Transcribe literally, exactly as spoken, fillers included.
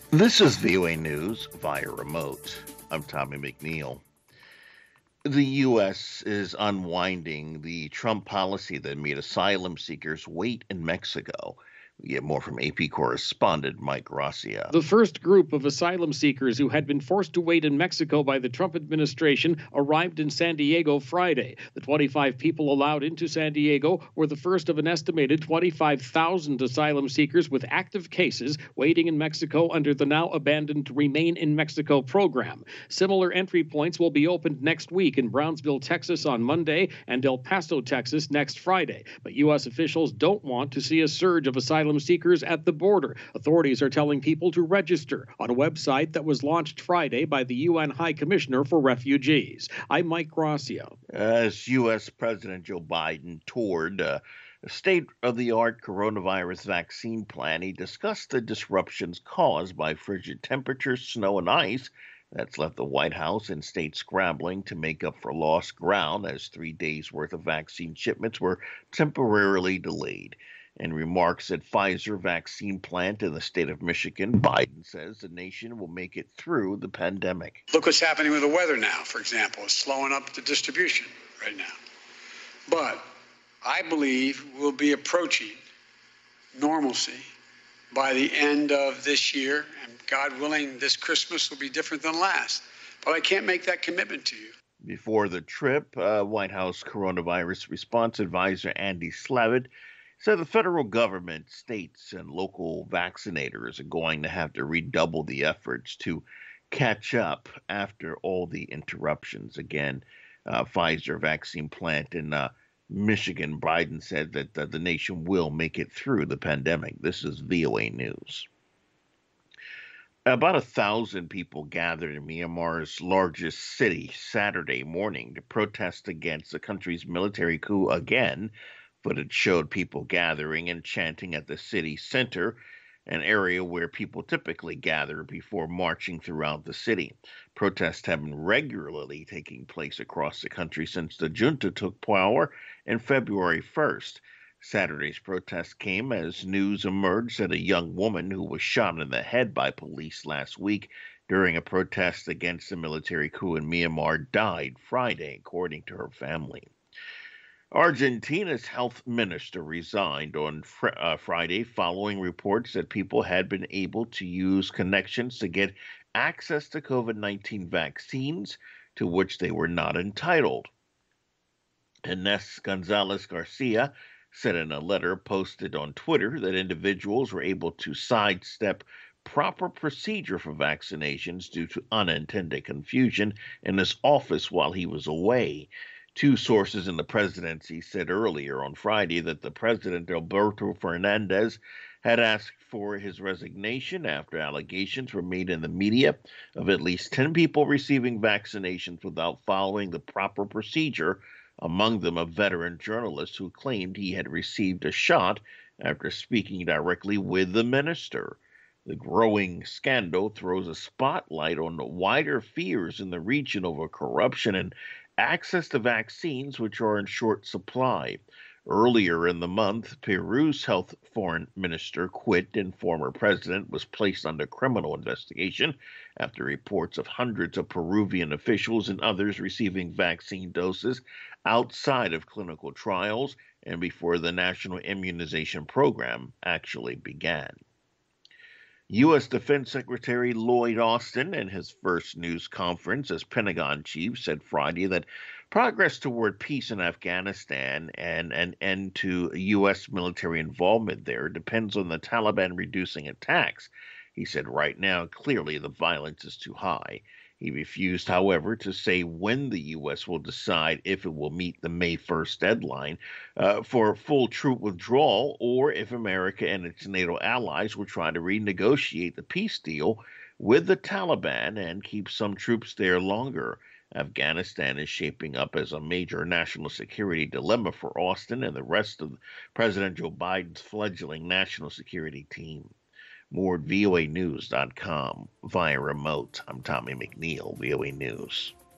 This is V O A News via remote. I'm Tommy McNeil. The U S is unwinding the Trump policy that made asylum seekers wait in Mexico. We get more from A P correspondent Mike Gracia. The first group of asylum seekers who had been forced to wait in Mexico by the Trump administration arrived in San Diego Friday. The twenty-five people allowed into San Diego were the first of an estimated twenty-five thousand asylum seekers with active cases waiting in Mexico under the now abandoned Remain in Mexico program. Similar entry points will be opened next week in Brownsville, Texas on Monday and El Paso, Texas next Friday. But U S officials don't want to see a surge of asylum seekers at the border. Authorities are telling people to register on a website that was launched Friday by the U N High Commissioner for Refugees. I'm Mike Gracia. As U S. President Joe Biden toured uh, a state-of-the-art coronavirus vaccine plan, he discussed the disruptions caused by frigid temperatures, snow, and ice that's left the White House and states scrambling to make up for lost ground as three days' worth of vaccine shipments were temporarily delayed. In remarks at Pfizer vaccine plant in the state of Michigan, Biden says the nation will make it through the pandemic. Look what's happening with the weather now, for example. It's slowing up the distribution right now. But I believe we'll be approaching normalcy by the end of this year. And God willing, this Christmas will be different than last. But I can't make that commitment to you. Before the trip, uh, White House coronavirus response advisor Andy Slavitt said the federal government, states, and local vaccinators are going to have to redouble the efforts to catch up after all the interruptions. Again, uh, Pfizer vaccine plant in uh, Michigan, Biden said that uh, the nation will make it through the pandemic. This is V O A News. About a thousand people gathered in Myanmar's largest city Saturday morning to protest against the country's military coup again. Footage showed people gathering and chanting at the city center, an area where people typically gather before marching throughout the city. Protests have been regularly taking place across the country since the junta took power on February first. Saturday's protest came as news emerged that a young woman who was shot in the head by police last week during a protest against the military coup in Myanmar died Friday, according to her family. Argentina's health minister resigned on fr- uh, Friday following reports that people had been able to use connections to get access to COVID nineteen vaccines to which they were not entitled. Ines Gonzalez Garcia said in a letter posted on Twitter that individuals were able to sidestep proper procedure for vaccinations due to unintended confusion in his office while he was away. Two sources in the presidency said earlier on Friday that the president, Alberto Fernandez, had asked for his resignation after allegations were made in the media of at least ten people receiving vaccinations without following the proper procedure, among them a veteran journalist who claimed he had received a shot after speaking directly with the minister. The growing scandal throws a spotlight on the wider fears in the region over corruption and access to vaccines, which are in short supply. Earlier in the month, Peru's health foreign minister quit and former president was placed under criminal investigation after reports of hundreds of Peruvian officials and others receiving vaccine doses outside of clinical trials and before the national immunization program actually began. U S. Defense Secretary Lloyd Austin, in his first news conference as Pentagon chief, said Friday that progress toward peace in Afghanistan and an end to U S military involvement there depends on the Taliban reducing attacks. He said right now, clearly the violence is too high. He refused, however, to say when the U S will decide if it will meet the May first deadline uh, for full troop withdrawal or if America and its NATO allies will try to renegotiate the peace deal with the Taliban and keep some troops there longer. Afghanistan is shaping up as a major national security dilemma for Austin and the rest of President Joe Biden's fledgling national security team. More at V O A news dot com via remote. I'm Tommy McNeil, V O A News.